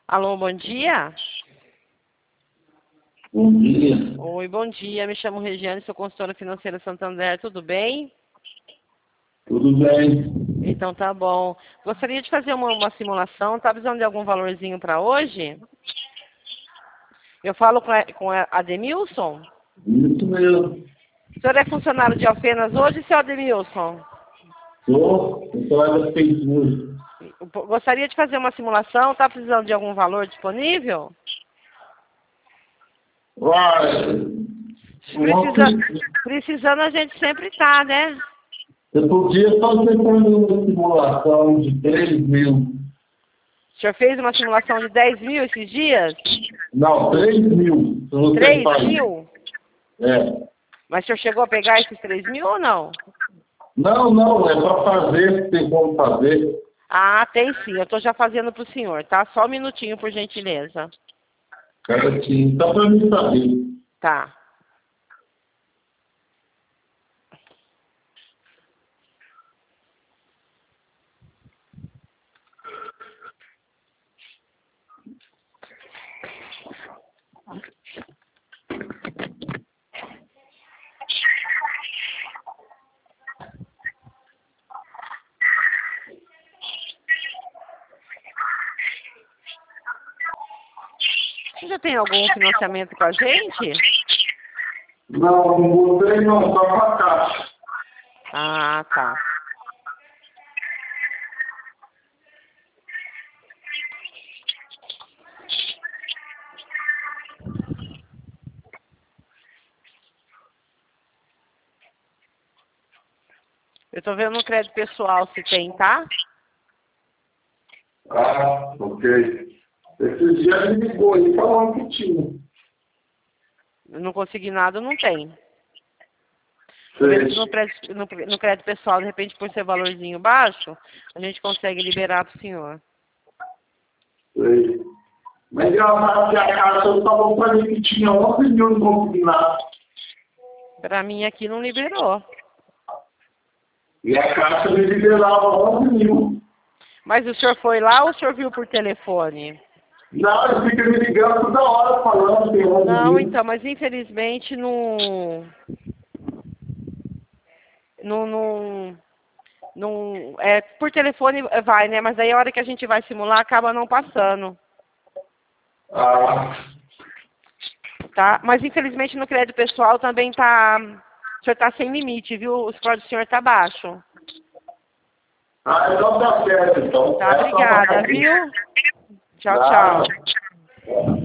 Alô, bom dia. Bom dia. Oi, bom dia. Me chamo Regiane, sou consultora financeira Santander. Tudo bem? Tudo bem? Então tá bom. Gostaria de fazer uma simulação. Tá precisando de algum valorzinho para hoje? Eu falo com a Ademilson? Isso mesmo. O senhor é funcionário de Alfenas hoje, seu Ademilson? Sou colega da prefeitura. Gostaria de fazer uma simulação. Tá precisando de algum valor disponível? Vai. Precisando a gente sempre tá, né? Eu podia fazer para mim uma simulação de 3.000. O senhor fez uma simulação de 10 mil esses dias? Não, 3.000. Se você 3 faz. mil? É. Mas o senhor chegou a pegar esses 3 mil ou não? Não, é para fazer, tem como fazer. Ah, tem sim. Eu estou já fazendo para o senhor, tá? Só um minutinho, por gentileza. Certinho. Só para mim saber. Tá. Você já tem algum financiamento com a gente? Não botei não, só para caixa. Ah, tá. Eu estou vendo no crédito pessoal se tem, tá? Ah, ok. Esse dia ele ligou aí falando que tinha. Eu não consegui nada, não tem. Tô vendo que Sei. no crédito pessoal, de repente, por ser valorzinho baixo, a gente consegue liberar para o senhor. Sei. Mas engraçado que a Caixa falou para mim que tinha 11.000 no consignado. Para mim aqui não liberou. E a Caixa me liberava 11.000. Mas o senhor foi lá ou o senhor viu por telefone? Não, ele fica me ligando toda hora falando que tem 11 Não, mil. então, mas infelizmente por telefone vai, né? Mas aí a hora que a gente vai simular acaba não passando, Ah, tá? Mas infelizmente no crédito pessoal também tá, o senhor tá sem limite, viu? O score do senhor tá baixo. então tá certo, então. Tá, É só pra obrigada, saber. viu? Tchau, Nada. tchau.